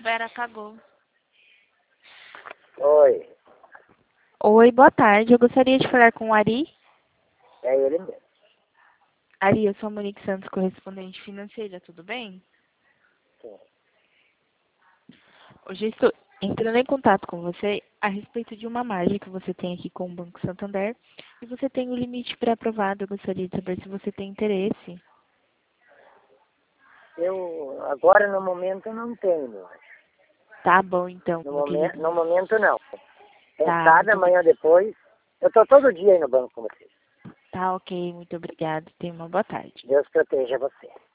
Vera pagou. Oi, Oi, boa tarde. Eu gostaria de falar com o Ari. é ele mesmo. Ari, eu sou a Monique Santos, correspondente financeira, tudo bem? Sim. Hoje eu estou entrando em contato com você a respeito de uma margem que você tem aqui com o Banco Santander e você tem o limite pré-aprovado. Eu gostaria de saber se você tem interesse. Eu, agora no momento não tenho. Tá bom, então, No, meu querido. no momento não. Tá, Pensada, amanhã depois. Eu estou todo dia aí no banco com vocês. tá ok, muito obrigada. Tenha uma boa tarde. Deus proteja você.